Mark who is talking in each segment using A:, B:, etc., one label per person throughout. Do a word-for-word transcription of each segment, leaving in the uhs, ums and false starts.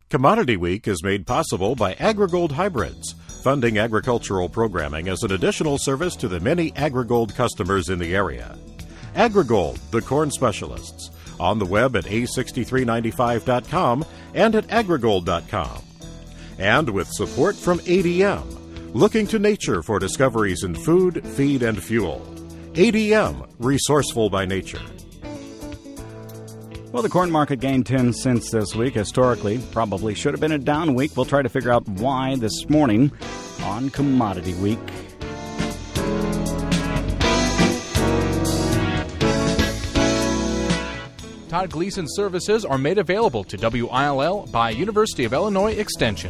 A: Commodity Week is made possible by AgriGold Hybrids, funding agricultural programming as an additional service to the many AgriGold customers in the area. AgriGold, the corn specialists, on the web at a six three nine five dot com and at agrigold dot com. And with support from A D M, looking to nature for discoveries in food, feed, and fuel. A D M, resourceful by nature.
B: Well, the corn market gained ten cents this week. Historically, probably should have been a down week. We'll try to figure out why this morning on Commodity Week.
C: Todd Gleason services are made available to W I L L by University of Illinois Extension.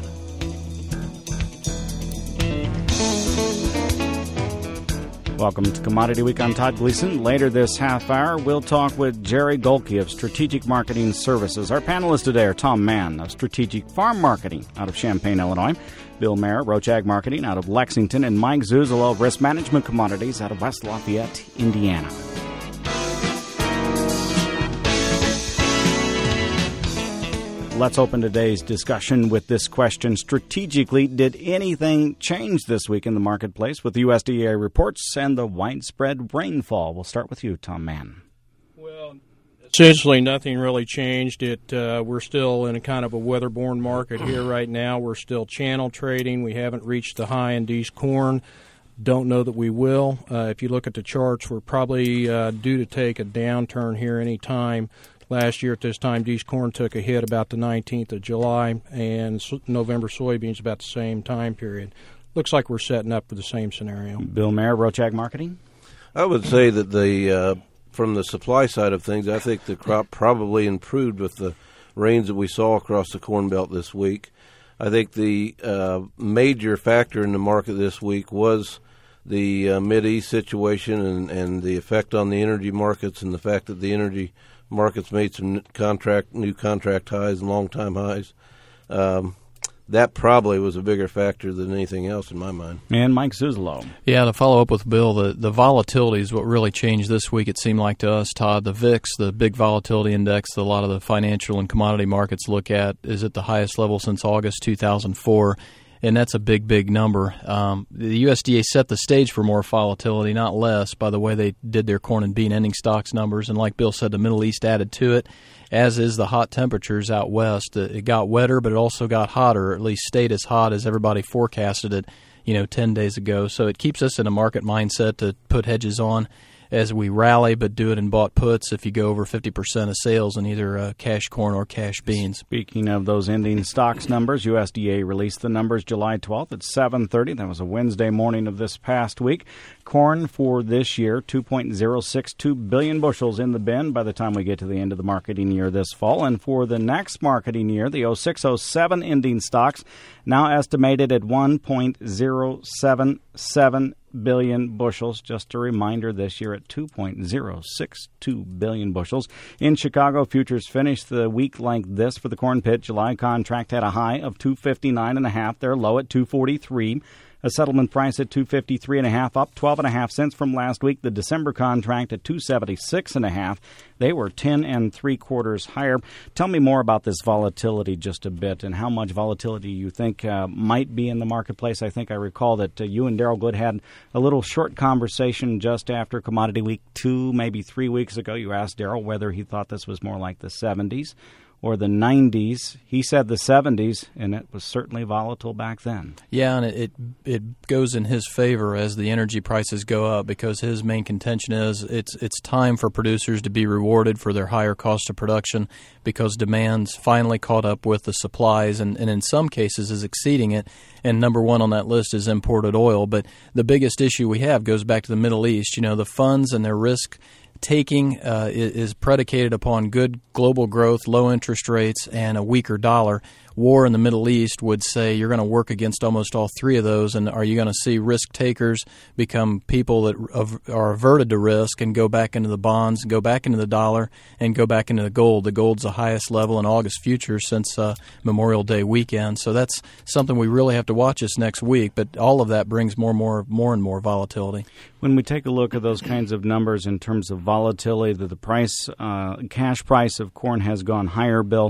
B: Welcome to Commodity Week. I'm Todd Gleason. Later this half hour, we'll talk with Jerry Golke of Strategic Marketing Services. Our panelists today are Tom Mann of Strategic Farm Marketing out of Champaign, Illinois, Bill Mayer, Roach Ag Marketing out of Lexington, and Mike Zuzolo of Risk Management Commodities out of West Lafayette, Indiana. Let's open today's discussion with this question. Strategically, did anything change this week in the marketplace with the U S D A reports and the widespread rainfall? We'll start with you, Tom Mann.
D: Well, essentially nothing really changed. It uh, we're still in a kind of a weatherborne market here right now. We're still channel trading. We haven't reached the high in D's corn. Don't know that we will. Uh, if you look at the charts, we're probably uh, due to take a downturn here any time. Last year at this time, D's corn took a hit about the nineteenth of July, and November soybeans about the same time period. Looks like we're setting up for the same scenario.
B: Bill Mayer, Roach Ag Marketing.
E: I would say that the uh, from the supply side of things, I think the crop probably improved with the rains that we saw across the Corn Belt this week. I think the uh, major factor in the market this week was the uh, Mideast situation and, and the effect on the energy markets, and the fact that the energy markets made some contract, new contract highs and long-time highs. Um, that probably was a bigger factor than anything else in my mind.
B: And Mike Zuzolo.
F: Yeah, to follow up with Bill, the, the volatility is what really changed this week, it seemed like to us, Todd. The V I X, the big volatility index that a lot of the financial and commodity markets look at, is at the highest level since August two thousand four. And that's a big, big number. Um, the U S D A set the stage for more volatility, not less, by the way they did their corn and bean ending stocks numbers. And like Bill said, the Middle East added to it, as is the hot temperatures out west. It got wetter, but it also got hotter, or at least stayed as hot as everybody forecasted it, you know, ten days ago. So it keeps us in a market mindset to put hedges on as we rally, but do it in bought puts if you go over fifty percent of sales in either uh, cash corn or cash beans.
B: Speaking of those ending stocks numbers, U S D A released the numbers July twelfth at seven thirty. That was a Wednesday morning of this past week. Corn for this year, two point oh six two billion bushels in the bin by the time we get to the end of the marketing year this fall. And for the next marketing year, the oh six oh seven ending stocks now estimated at one point oh seven seven billion bushels. Just a reminder, this year at two point oh six two billion bushels. In Chicago, futures finished the week like this for the corn pit. July contract had a high of two fifty-nine and a half. They're low at two forty-three. A settlement price at two fifty-three and a half, up twelve and a half cents from last week. The December contract at two seventy-six and a half. They were ten and three quarters higher. Tell me more about this volatility just a bit, and how much volatility you think uh, might be in the marketplace. I think I recall that uh, you and Darrell Good had a little short conversation just after Commodity Week two, maybe three weeks ago. You asked Darrell whether he thought this was more like the seventies or the nineties. He said the seventies, and it was certainly volatile back then.
F: Yeah, and it, it it goes in his favor as the energy prices go up, because his main contention is it's it's time for producers to be rewarded for their higher cost of production, because demand's finally caught up with the supplies, and, and in some cases is exceeding it. And number one on that list is imported oil. But the biggest issue we have goes back to the Middle East. You know, the funds and their risk taking uh, is predicated upon good global growth, low interest rates, and a weaker dollar. War in the Middle East would say you're going to work against almost all three of those, and are you going to see risk takers become people that are averted to risk and go back into the bonds, go back into the dollar, and go back into the gold? The gold's the highest level in August futures since uh, Memorial Day weekend, so that's something we really have to watch this next week, but all of that brings more and more, more and more volatility.
B: When we take a look at those kinds of numbers in terms of volatility, that the price, uh, cash price of corn has gone higher, Bill,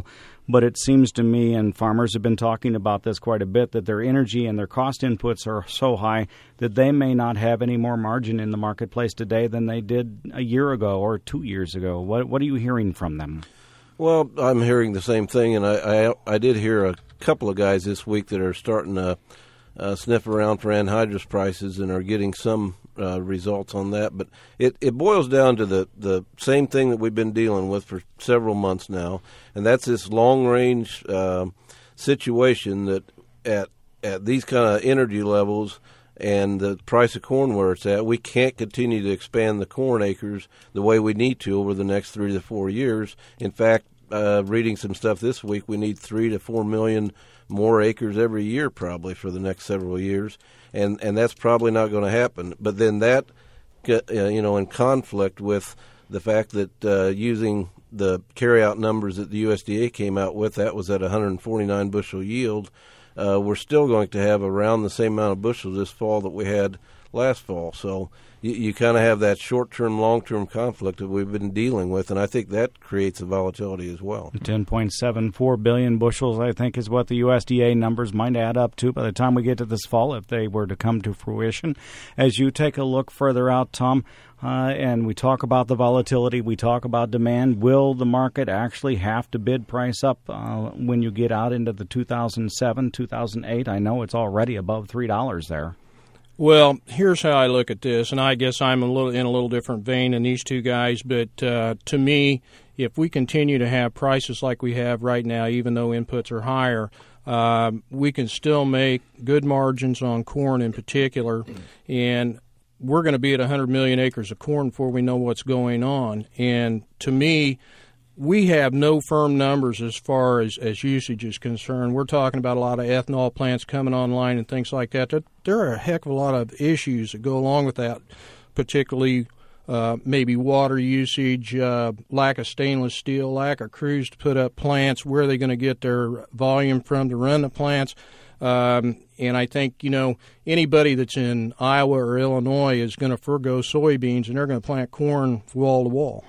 B: But it seems to me, and farmers have been talking about this quite a bit, that their energy and their cost inputs are so high that they may not have any more margin in the marketplace today than they did a year ago or two years ago. What what are you hearing from them?
E: Well, I'm hearing the same thing, and I, I, I did hear a couple of guys this week that are starting to uh, sniff around for anhydrous prices and are getting some uh, results on that. But it, it boils down to the, the same thing that we've been dealing with for several months now, and that's this long-range uh, situation that at at these kind of energy levels and the price of corn where it's at, we can't continue to expand the corn acres the way we need to over the next three to four years. In fact, uh, reading some stuff this week, we need three to four million more acres every year probably for the next several years, and and that's probably not going to happen. But then that, uh, you know, in conflict with the fact that uh, using the carryout numbers that the U S D A came out with, that was at one hundred forty-nine bushel yield. Uh, we're still going to have around the same amount of bushels this fall that we had last fall. So you, you kind of have that short-term, long-term conflict that we've been dealing with, and I think that creates a volatility as well.
B: ten point seven four billion bushels, I think, is what the U S D A numbers might add up to by the time we get to this fall, if they were to come to fruition. As you take a look further out, Tom, uh, and we talk about the volatility, we talk about demand, will the market actually have to bid price up uh, when you get out into the two thousand seven, two thousand eight? I know it's already above three dollars there.
D: Well, here's how I look at this, and I guess I'm a little in a little different vein than these two guys, but uh, to me, if we continue to have prices like we have right now, even though inputs are higher, uh, we can still make good margins on corn in particular, and we're going to be at one hundred million acres of corn before we know what's going on. And to me, we have no firm numbers as far as, as usage is concerned. We're talking about a lot of ethanol plants coming online and things like that. There, there are a heck of a lot of issues that go along with that, particularly uh, maybe water usage, uh, lack of stainless steel, lack of crews to put up plants, where are they going to get their volume from to run the plants. Um, and I think, you know, anybody that's in Iowa or Illinois is going to forego soybeans, and they're going to plant corn wall to wall.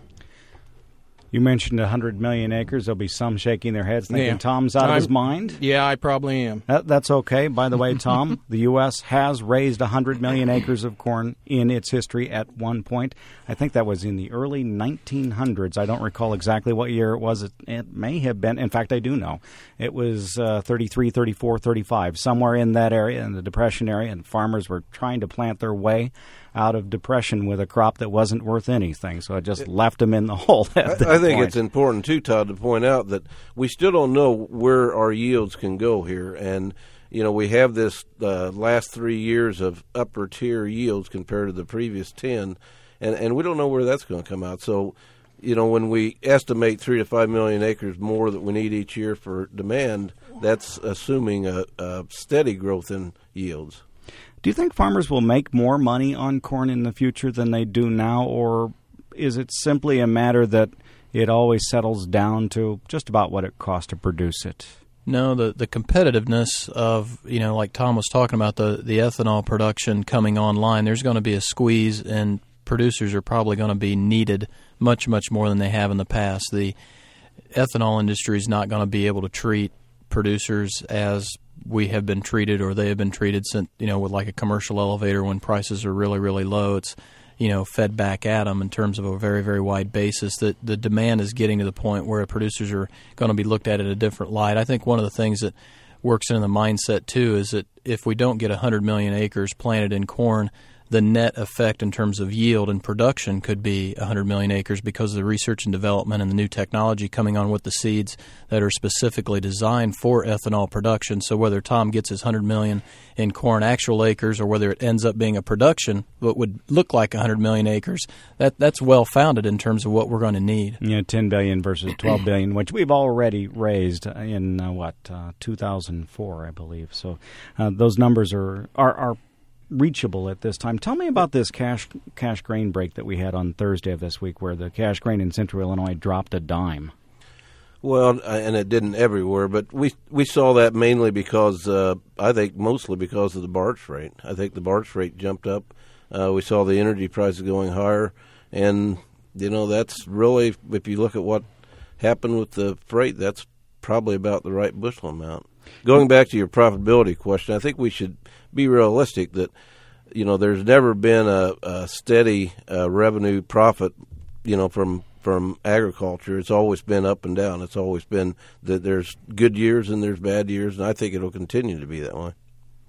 B: You mentioned one hundred million acres. There'll be some shaking their heads thinking
D: Yeah.
B: Tom's out
D: I'm,
B: of his mind.
D: Yeah, I probably am.
B: That, that's okay. By the way, Tom, the U S has raised one hundred million acres of corn in its history at one point. I think that was in the early nineteen hundreds. I don't recall exactly what year it was. It, it may have been. In fact, I do know. It was uh, thirty-three, thirty-four, thirty-five, somewhere in that area, in the Depression area, and farmers were trying to plant their way out of depression with a crop that wasn't worth anything. So it just left them in the hole at that
E: I, I think
B: point.
E: It's important, too, Todd, to point out that we still don't know where our yields can go here. And, you know, we have this uh, last three years of upper tier yields compared to the previous ten, and, and we don't know where that's going to come out. So, you know, when we estimate three to five million acres more that we need each year for demand, that's assuming a, a steady growth in yields.
B: Do you think farmers will make more money on corn in the future than they do now, or is it simply a matter that it always settles down to just about what it costs to produce it?
F: No, the, the competitiveness of, you know, like Tom was talking about, the, the ethanol production coming online, there's going to be a squeeze, and producers are probably going to be needed much, much more than they have in the past. The ethanol industry is not going to be able to treat producers as we have been treated, or they have been treated since, you know, with like a commercial elevator when prices are really, really low. It's, you know, fed back at them in terms of a very, very wide basis. That the demand is getting to the point where producers are going to be looked at in a different light. I think one of the things that works in the mindset too is that if we don't get one hundred million acres planted in corn, the net effect in terms of yield and production could be one hundred million acres because of the research and development and the new technology coming on with the seeds that are specifically designed for ethanol production. So whether Tom gets his one hundred million in corn actual acres or whether it ends up being a production what would look like one hundred million acres, that that's well-founded in terms of what we're going to need.
B: Yeah, ten billion dollars versus twelve billion dollars, which we've already raised in, uh, what, uh, two thousand four, I believe. So uh, those numbers are, are, are reachable at this time. Tell me about this cash cash grain break that we had on Thursday of this week, where the cash grain in Central Illinois dropped a dime.
E: Well, and it didn't everywhere, but we we saw that mainly because, uh, I think mostly because of the barge rate. I think the barge rate jumped up. Uh, we saw the energy prices going higher, and, you know, that's really, if you look at what happened with the freight, that's probably about the right bushel amount. Going back to your profitability question, I think we should be realistic that, you know, there's never been a, a steady uh, revenue profit, you know, from from agriculture. It's always been up and down. It's always been that there's good years and there's bad years, and I think it'll continue to be that way.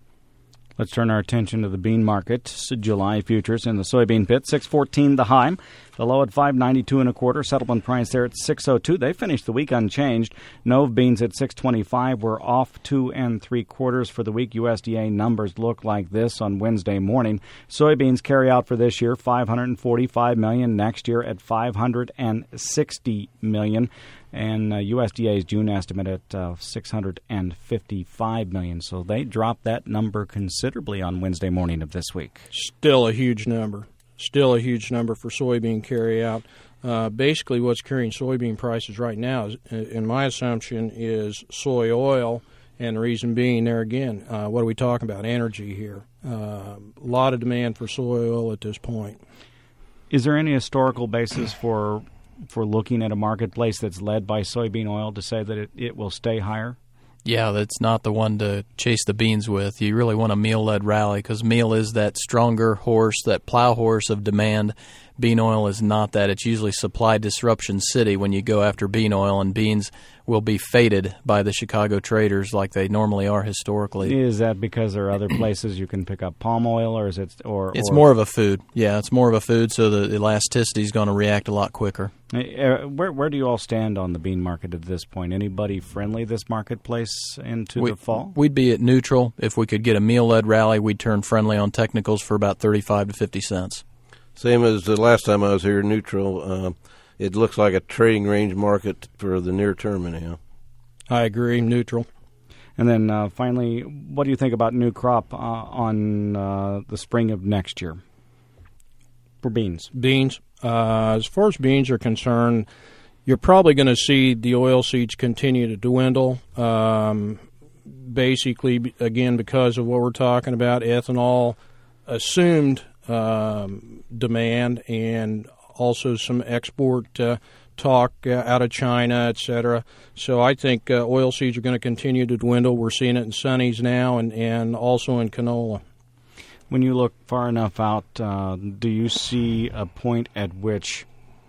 B: Let's turn our attention to the bean market. July futures in the soybean pit, six fourteen the high, the low at five ninety-two and a quarter. Settlement price there at six oh two. They finished the week unchanged. Nove beans at six twenty-five. We're off two and three quarters for the week. U S D A numbers look like this on Wednesday morning. Soybeans carry out for this year five hundred forty-five million. Next year at five hundred sixty million. And uh, U S D A's June estimate at uh, six hundred fifty-five million dollars. So they dropped that number considerably on Wednesday morning of this week.
D: Still a huge number. Still a huge number for soybean carryout. Uh, basically, what's carrying soybean prices right now, is, in my assumption, is soy oil. And the reason being, there again, uh, what are we talking about? Energy here. Uh, a lot of demand for soy oil at this point.
B: Is there any historical basis for for looking at a marketplace that's led by soybean oil to say that it, it will stay higher?
F: Yeah, that's not the one to chase the beans with. You really want a meal-led rally because meal is that stronger horse, that plow horse of demand. Bean oil is not that. It's usually supply disruption city when you go after bean oil, and beans will be faded by the Chicago traders like they normally are historically.
B: Is that because there are other places you can pick up palm oil, or is it? Or
F: it's
B: or,
F: more of a food. Yeah, it's more of a food, so the elasticity is going to react a lot quicker.
B: Uh, where where do you all stand on the bean market at this point? Anybody friendly this marketplace into
F: we,
B: the fall?
F: We'd be at neutral. If we could get a meal-led rally, we'd turn friendly on technicals for about thirty-five to fifty cents.
E: Same as the last time I was here, neutral. Uh, it looks like a trading range market for the near term anyhow.
D: I agree, neutral.
B: And then uh, finally, what do you think about new crop uh, on uh, the spring of next year for beans?
D: Beans. Uh, as far as beans are concerned, you're probably going to see the oil seeds continue to dwindle. Um, basically, again, because of what we're talking about, ethanol assumed um, demand and also some export uh, talk uh, out of China, et cetera. So I think uh, oil seeds are going to continue to dwindle. We're seeing it in sunnies now and, and also in canola.
B: When you look far enough out, uh, do you see a point at which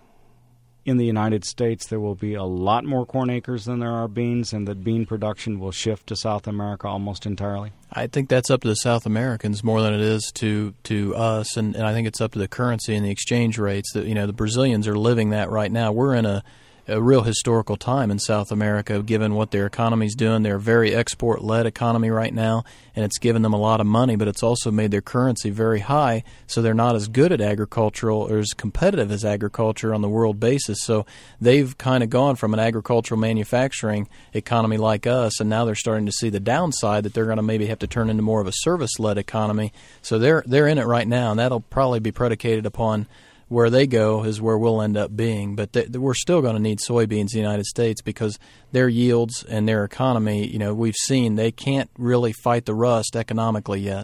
B: in the United States there will be a lot more corn acres than there are beans, and that bean production will shift to South America almost entirely?
F: I think that's up to the South Americans more than it is to to us, and, and I think it's up to the currency and the exchange rates. That you know, the Brazilians are living that right now. We're in a a real historical time in South America, given what their economy's doing. They're a very export-led economy right now, and it's given them a lot of money, but it's also made their currency very high, so they're not as good at agricultural or as competitive as agriculture on the world basis. So they've kind of gone from an agricultural manufacturing economy like us, and now they're starting to see the downside that they're going to maybe have to turn into more of a service-led economy. So they're they're in it right now, and that'll probably be predicated upon where they go is where we'll end up being. But th- we're still going to need soybeans in the United States because their yields and their economy, you know, we've seen they can't really fight the rust economically yet.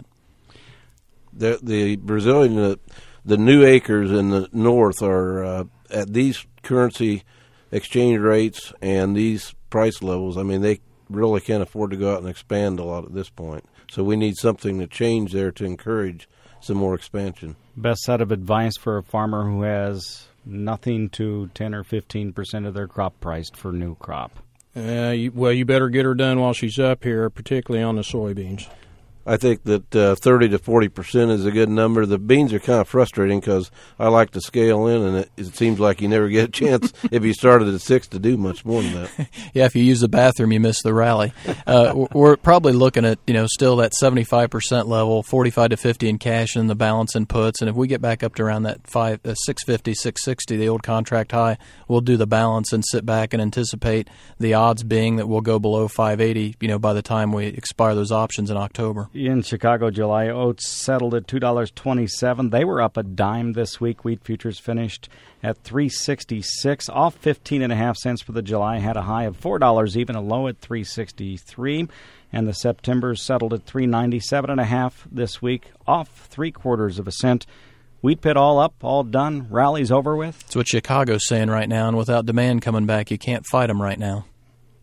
E: The, the Brazilian, uh, the new acres in the north are uh, at these currency exchange rates and these price levels. I mean, they really can't afford to go out and expand a lot at this point. So we need something to change there to encourage some more expansion.
B: Best set of advice for a farmer who has nothing to ten or fifteen percent of their crop priced for new crop?
D: Uh, you, well, you better get her done while she's up here, particularly on the soybeans.
E: I think that uh, thirty to forty percent is a good number. The beans are kind of frustrating because I like to scale in, and it, it seems like you never get a chance if you started at six to do much more than that.
F: Yeah, if you use the bathroom, you miss the rally. Uh, we're probably looking at, you know, still that seventy-five percent level, forty-five to fifty in cash and the balance in puts. And if we get back up to around that five, uh, six fifty, six sixty, the old contract high, we'll do the balance and sit back and anticipate the odds being that we'll go below five eighty, you know, by the time we expire those options in October.
B: In Chicago, July oats settled at two dollars and twenty-seven cents. They were up a dime this week. Wheat futures finished at three sixty-six, off fifteen and a half cents for the July. Had a high of four dollars, even a low at three sixty-three. And the September's settled at three ninety-seven and a half this week, off three quarters of a cent. Wheat pit all up, all done. Rally's over with.
F: That's what Chicago's saying right now, and without demand coming back, you can't fight them right now.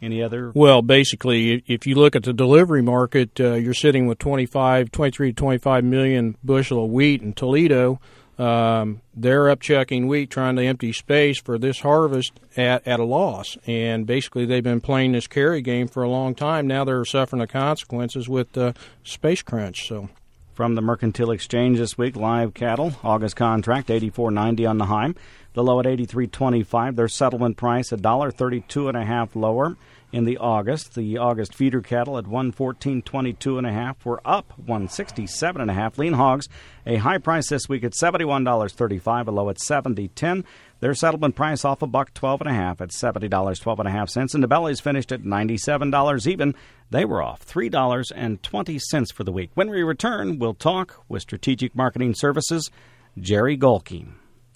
B: Any other?
D: Well, basically, if you look at the delivery market, uh, you're sitting with twenty-five, twenty-three to twenty-five million bushel of wheat in Toledo. Um, they're up checking wheat, trying to empty space for this harvest at, at a loss. And basically, they've been playing this carry game for a long time. Now they're suffering the consequences with uh, space crunch. So,
B: from the Mercantile Exchange this week, live cattle, August contract, eighty-four ninety on the high. The low at eighty-three twenty-five. Their settlement price, one dollar thirty-two and a half lower in the August. The August feeder cattle at one fourteen twenty-two and a half were up one sixty-seven and a half. Lean hogs, a high price this week at seventy-one thirty-five, a low at seventy ten. Their settlement price off a buck twelve and a half at seventy dollars twelve and a half cents. And the bellies finished at ninety-seven dollars even. They were off three dollars and twenty cents for the week. When we return, we'll talk with Strategic Marketing Services, Jerry Golke.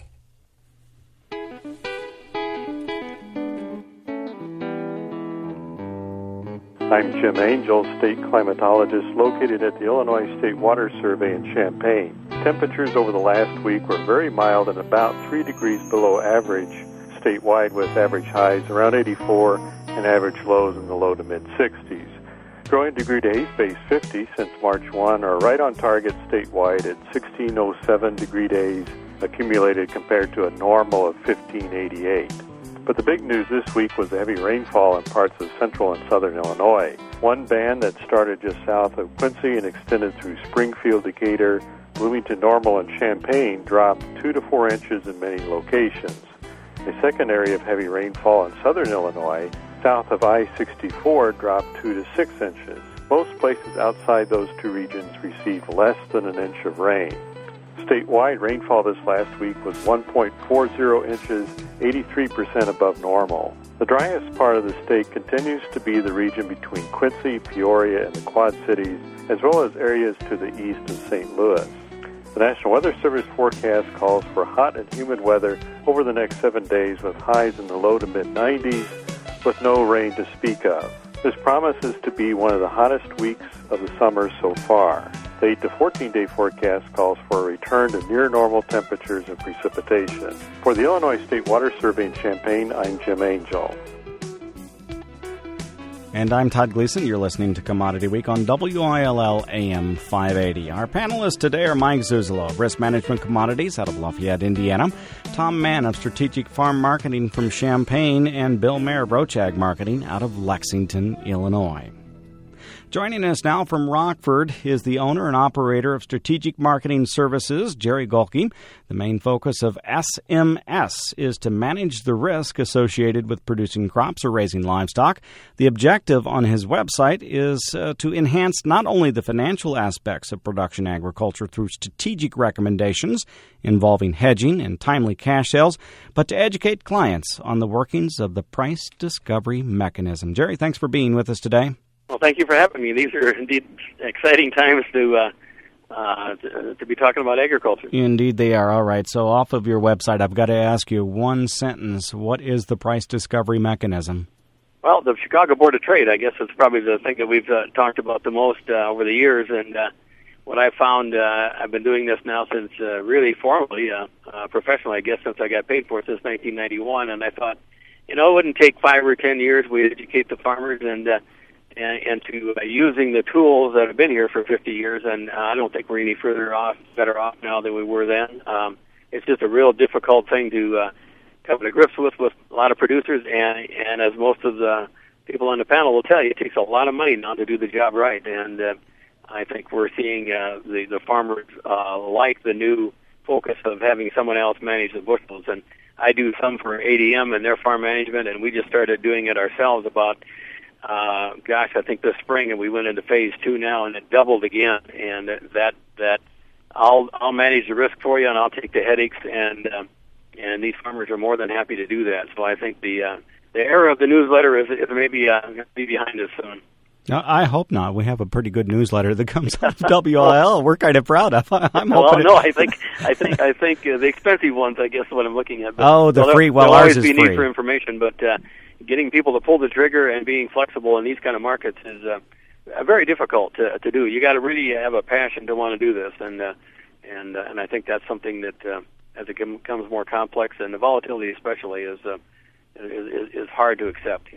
G: I'm Jim Angel, state climatologist located at the Illinois State Water Survey in Champaign. Temperatures over the last week were very mild and about three degrees below average statewide, with average highs around eighty-four and average lows in the low to mid-sixties. Growing degree days, base fifty since March first, are right on target statewide at sixteen oh seven degree days accumulated compared to a normal of fifteen eighty-eight. But the big news this week was the heavy rainfall in parts of central and southern Illinois. One band that started just south of Quincy and extended through Springfield, Decatur, Bloomington, Normal, and Champaign dropped two to four inches in many locations. A second area of heavy rainfall in southern Illinois, south of I sixty-four, dropped two to six inches. Most places outside those two regions received less than an inch of rain. Statewide rainfall this last week was one point four zero inches, eighty-three percent above normal. The driest part of the state continues to be the region between Quincy, Peoria, and the Quad Cities, as well as areas to the east of Saint Louis. The National Weather Service forecast calls for hot and humid weather over the next seven days with highs in the low to mid-nineties with no rain to speak of. This promises to be one of the hottest weeks of the summer so far. The eight to fourteen day forecast calls for a return to near normal temperatures and precipitation. For the Illinois State Water Survey in Champaign, I'm Jim Angel.
B: And I'm Todd Gleason. You're listening to Commodity Week on W I L L A M five eighty. Our panelists today are Mike Zuzolo of Risk Management Commodities out of Lafayette, Indiana, Tom Mann of Strategic Farm Marketing from Champaign, and Bill Mayer of Roach Ag Marketing out of Lexington, Illinois. Joining us now from Rockford is the owner and operator of Strategic Marketing Services, Jerry Golke. The main focus of S M S is to manage the risk associated with producing crops or raising livestock. The objective on his website is uh, to enhance not only the financial aspects of production agriculture through strategic recommendations involving hedging and timely cash sales, but to educate clients on the workings of the price discovery mechanism. Jerry, thanks for being with us today.
H: Well, thank you for having me. These are indeed exciting times to uh, uh, to, to be talking about agriculture.
B: Indeed they are. All right. So off of your website, I've got to ask you one sentence. What is the price discovery mechanism?
H: Well, the Chicago Board of Trade, I guess, is probably the thing that we've uh, talked about the most uh, over the years. And uh, what I found, uh, I've been doing this now since uh, really formally, uh, uh, professionally, I guess, since I got paid for it since nineteen ninety-one. And I thought, you know, it wouldn't take five or ten years. We'd educate the farmers and uh, And, and to uh, using the tools that have been here for fifty years, and uh, I don't think we're any further off, better off now than we were then. Um, it's just a real difficult thing to uh, come to grips with with a lot of producers, and and as most of the people on the panel will tell you, it takes a lot of money now to do the job right. And uh, I think we're seeing uh, the the farmers uh, like the new focus of having someone else manage the bushels. And I do some for A D M and their farm management, and we just started doing it ourselves about. Uh, gosh, I think this spring, and we went into phase two now, and it doubled again. And that that I'll I'll manage the risk for you, and I'll take the headaches, and uh, and these farmers are more than happy to do that. So I think the uh, the era of the newsletter is, is maybe uh, going to be behind us soon.
B: I hope not. We have a pretty good newsletter that comes out of W I L. We're kind of proud of. I'm hoping.
H: Well,
B: it...
H: no, I think I think I think uh, the expensive ones, I guess, is what I'm looking at. But,
B: oh, the
H: well,
B: free. Well,
H: there'll
B: ours
H: always
B: is
H: be
B: free.
H: Need for information, but. Uh, Getting people to pull the trigger and being flexible in these kind of markets is uh, very difficult to, to do. You got to really have a passion to want to do this, and uh, and uh, and I think that's something that uh, as it becomes more complex, and the volatility especially is, uh, is is is hard to accept. You know.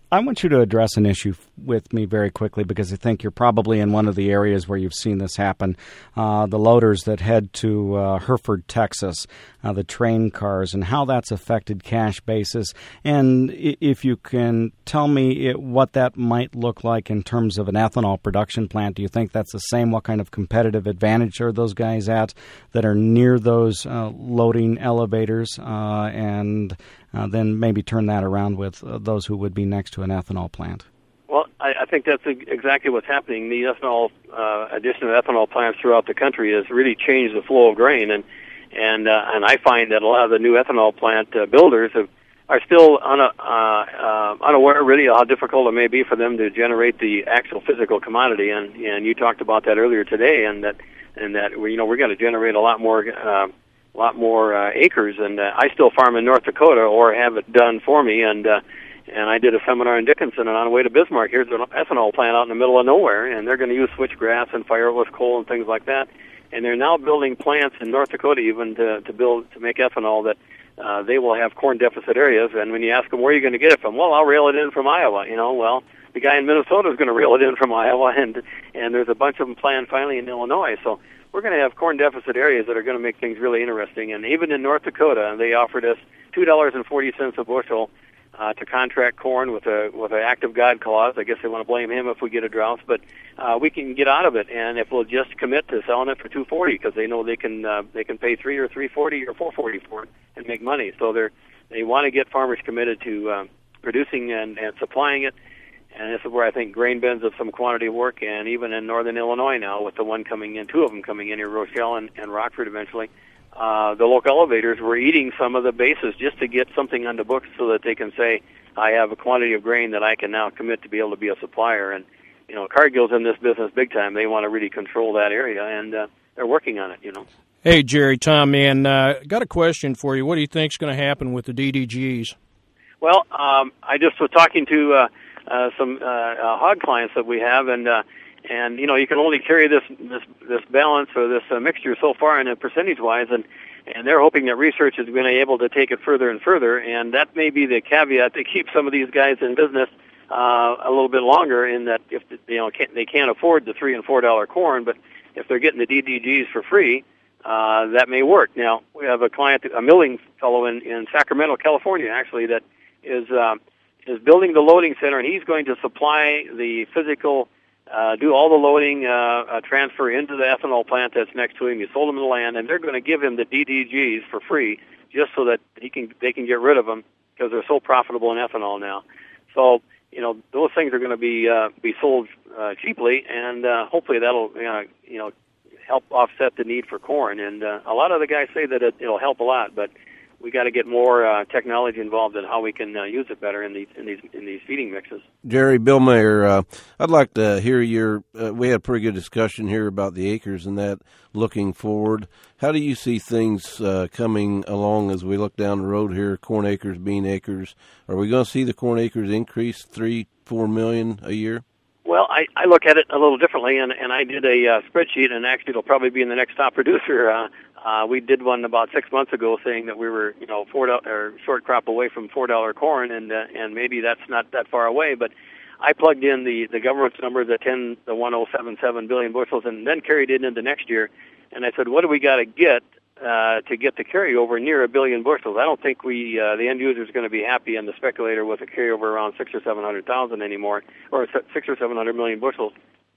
B: I want you to address an issue with me very quickly because I think you're probably in one of the areas where you've seen this happen. Uh, the loaders that head to uh, Hereford, Texas, uh, the train cars, and how that's affected cash basis. And if you can tell me it, what that might look like in terms of an ethanol production plant. Do you think that's the same? What kind of competitive advantage are those guys at that are near those uh, loading elevators uh, and Uh, then maybe turn that around with uh, those who would be next to an ethanol plant?
H: Well, I, I think that's exactly what's happening. The ethanol uh, addition of ethanol plants throughout the country has really changed the flow of grain, and and uh, and I find that a lot of the new ethanol plant uh, builders have, are still una, uh, uh, unaware, really, of how difficult it may be for them to generate the actual physical commodity. And and you talked about that earlier today, and that and that you know we're going to generate a lot more. Uh, A lot more uh, acres, and uh, I still farm in North Dakota, or have it done for me. And uh, and I did a seminar in Dickinson, and on the way to Bismarck, here's an ethanol plant out in the middle of nowhere, and they're going to use switchgrass and fireless coal and things like that. And they're now building plants in North Dakota, even to to build to make ethanol that uh, they will have corn deficit areas. And when you ask them where are you going to get it from, well, I'll rail it in from Iowa. You know, well, the guy in Minnesota is going to rail it in from Iowa, and and there's a bunch of them planned finally in Illinois. So we're going to have corn deficit areas that are going to make things really interesting. And even in North Dakota, they offered us two dollars and forty cents a bushel uh, to contract corn with a with an act of God clause. I guess they want to blame him if we get a drought, but uh, we can get out of it. And if we'll just commit to selling it for two forty, because they know they can uh, they can pay three or three forty or four forty for it and make money. So they're they want to get farmers committed to uh, producing and, and supplying it. And this is where I think grain bins of some quantity work, and even in northern Illinois now, with the one coming in, two of them coming in here, Rochelle and, and Rockford eventually, uh, the local elevators were eating some of the bases just to get something on the books so that they can say, I have a quantity of grain that I can now commit to be able to be a supplier. And, you know, Cargill's in this business big time. They want to really control that area, and uh, they're working on it, you know.
D: Hey, Jerry, Tom, man, uh, got a question for you. What do you think is going to happen with the D D Gs?
H: Well, um, I just was talking to... Uh, Uh, some uh, uh, hog clients that we have, and uh, and you know you can only carry this this this balance or this uh, mixture so far in a percentage wise, and and they're hoping that research is going to be able to take it further and further, and that may be the caveat to keep some of these guys in business uh, a little bit longer. In that if you know can't, they can't afford the three and four dollar corn, but if they're getting the D D Gs for free, uh, that may work. Now we have a client, a milling fellow in in Sacramento, California, actually that is. Uh, is building the loading center, and he's going to supply the physical, uh, do all the loading, uh, uh, transfer into the ethanol plant that's next to him. He sold him the land, and they're going to give him the D D Gs for free just so that he can they can get rid of them because they're so profitable in ethanol now. So, you know, those things are going to be uh, be sold uh, cheaply, and uh, hopefully that'll, uh, you know, help offset the need for corn. And uh, a lot of the guys say that it, it'll help a lot, but we got to get more uh, technology involved in how we can uh, use it better in these in these in these feeding mixes.
E: Jerry, Bill Mayer, uh, I'd like to hear your. Uh, we had a pretty good discussion here about the acres and that. Looking forward, how do you see things uh, coming along as we look down the road here? Corn acres, bean acres. Are we going to see the corn acres increase three, four million a year?
H: Well, I, I look at it a little differently, and, and I did a uh, spreadsheet, and actually it'll probably be in the next top producer. Uh, uh, we did one about six months ago saying that we were, you know, four do- or short crop away from four dollar corn, and uh, and maybe that's not that far away. But I plugged in the the government's numbers at ten, the one oh seven seven billion bushels, and then carried it into next year. And I said, what do we got to get uh, to get the carryover near a billion bushels? I don't think we uh, the end user is going to be happy, and the speculator with a carryover around six or seven hundred thousand anymore, or six or seven hundred million bushels.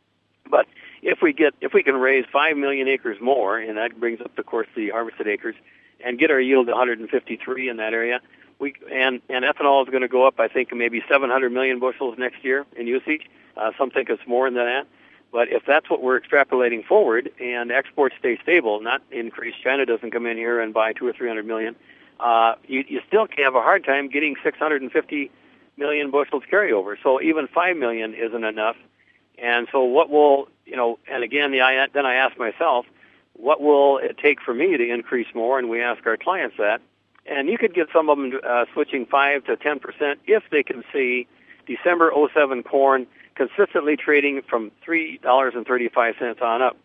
H: But if we get if we can raise five million acres more, and that brings up, of course, the harvested acres, and get our yield to one hundred fifty-three in that area, we and and ethanol is going to go up. I think maybe seven hundred million bushels next year in usage. Uh, some think it's more than that. But if that's what we're extrapolating forward, and exports stay stable, not increase, China doesn't come in here and buy two or three hundred million, uh, you, you still can have a hard time getting six hundred fifty million bushels carryover. So even five million isn't enough. And so what will, you know, and again, the, I, then I ask myself, what will it take for me to increase more? And we ask our clients that. And you could get some of them uh, switching five to ten percent if they can see December oh seven corn consistently trading from three dollars and thirty-five cents on up.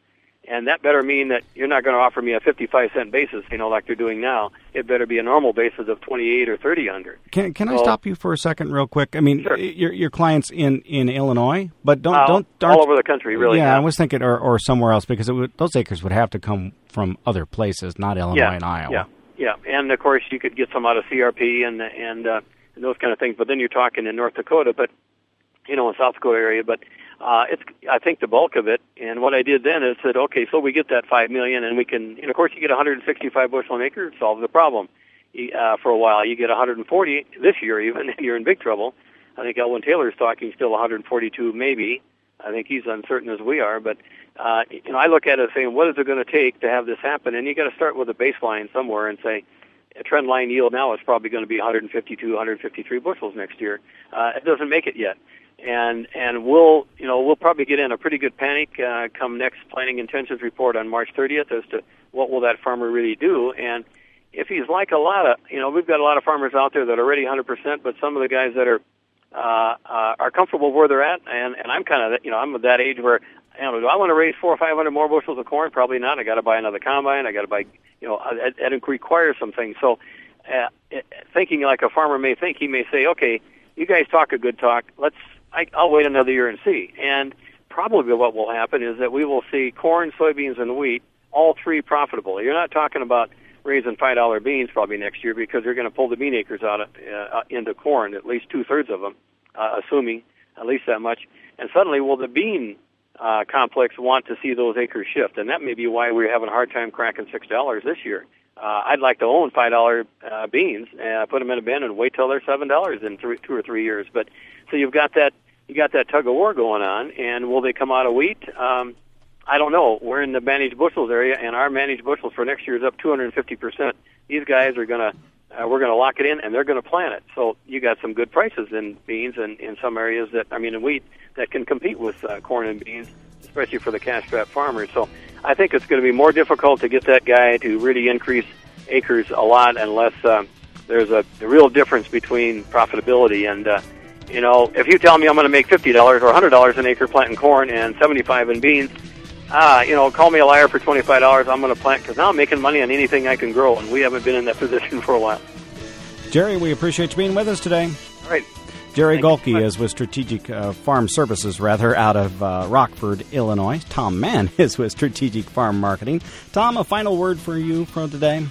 H: And that better mean that you're not going to offer me a fifty-five cent basis, you know, like they're doing now. It better be a normal basis of twenty-eight or thirty under.
B: Can can
H: so,
B: I stop you for a second, real quick? I mean,
H: sure.
B: your your clients in, in Illinois, but don't
H: uh,
B: don't
H: all over the country, really.
B: Yeah,
H: yeah.
B: I was thinking, or, or somewhere else, because it would, those acres would have to come from other places, not Illinois
H: yeah,
B: and Iowa.
H: Yeah, yeah, and of course you could get some out of C R P and and, uh, and those kind of things. But then you're talking in North Dakota, but you know, in South Dakota area, but. Uh, it's, I think, the bulk of it. And what I did then is said, okay, so we get that five million, and we can, and of course, you get one hundred sixty-five bushel an acre, it solves the problem. Uh, for a while, you get one hundred forty this year, even, and you're in big trouble. I think Elwin Taylor's talking still one hundred forty-two, maybe. I think he's uncertain as we are, but uh, you know, I look at it saying, what is it going to take to have this happen? And you got to start with a baseline somewhere and say, a trend line yield now is probably going to be one hundred fifty-two, one hundred fifty-three bushels next year. Uh, it doesn't make it yet. And and we'll you know we'll probably get in a pretty good panic uh, come next planning intentions report on March thirtieth as to what will that farmer really do. And if he's like a lot of you know we've got a lot of farmers out there that are already one hundred percent, but some of the guys that are uh, uh, are comfortable where they're at, and and I'm kind of you know I'm at that age where you know do I want to raise four or five hundred more bushels of corn? Probably not. I got to buy another combine. I got to buy you know that, that requires some things. So uh, thinking like a farmer may think, he may say, okay, you guys talk a good talk. Let's I, I'll wait another year and see. And probably what will happen is that we will see corn, soybeans, and wheat, all three profitable. You're not talking about raising five dollar beans probably next year because they're going to pull the bean acres out of, uh, into corn, at least two-thirds of them, uh, assuming at least that much. And suddenly, will the bean uh, complex want to see those acres shift? And that may be why we're having a hard time cracking six dollars this year. Uh, I'd like to own five dollar uh, beans, uh, put them in a bin, and wait till they're seven dollars in three, two or three years. But so you've got that you got that tug of war going on, and will they come out of wheat? Um, I don't know. We're in the managed bushels area, and our managed bushels for next year is up two hundred fifty percent. These guys are going to uh, we're going to lock it in, and they're going to plant it. So you got some good prices in beans and in some areas that I mean in wheat that can compete with uh, corn and beans, especially for the cash-strapped farmers. So I think it's going to be more difficult to get that guy to really increase acres a lot unless uh, there's a, a real difference between profitability. And, uh, you know, if you tell me I'm going to make fifty dollars or one hundred dollars an acre planting corn and seventy-five in beans, ah, you know, call me a liar for twenty-five dollars. I'm going to plant because now I'm making money on anything I can grow, and we haven't been in that position for a while.
B: Jerry, we appreciate you being with us today.
H: All right.
B: Jerry Golke is with Strategic uh, Farm Services, rather, out of uh, Rockford, Illinois. Tom Mann is with Strategic Farm Marketing. Tom, a final word for you for today?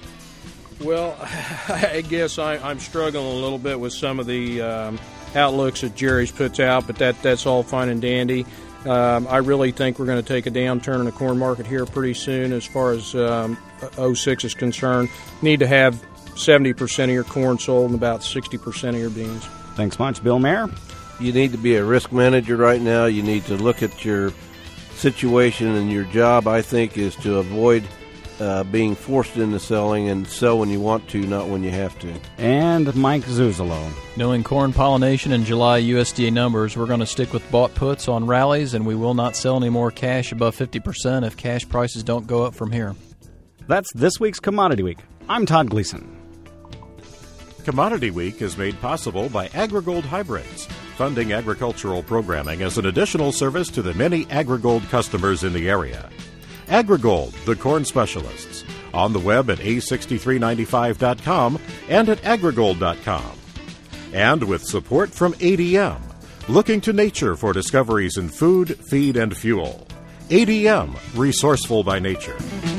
D: Well, I guess I, I'm struggling a little bit with some of the um, outlooks that Jerry's puts out, but that that's all fine and dandy. Um, I really think we're going to take a downturn in the corn market here pretty soon as far as um, oh six is concerned. Need to have seventy percent of your corn sold and about sixty percent of your beans.
B: Thanks much. Bill Mayer?
E: You need to be a risk manager right now. You need to look at your situation, and your job, I think, is to avoid uh, being forced into selling and sell when you want to, not when you have to.
B: And Mike Zuzolo.
F: Knowing corn pollination and July U S D A numbers, we're going to stick with bought puts on rallies, and we will not sell any more cash above fifty percent if cash prices don't go up from here.
B: That's this week's Commodity Week. I'm Todd Gleason.
A: Commodity Week is made possible by AgriGold Hybrids, funding agricultural programming as an additional service to the many AgriGold customers in the area. AgriGold, the corn specialists, on the web at a sixty-three ninety-five dot com and at agrigold dot com. And with support from A D M, looking to nature for discoveries in food, feed, and fuel. A D M, resourceful by nature.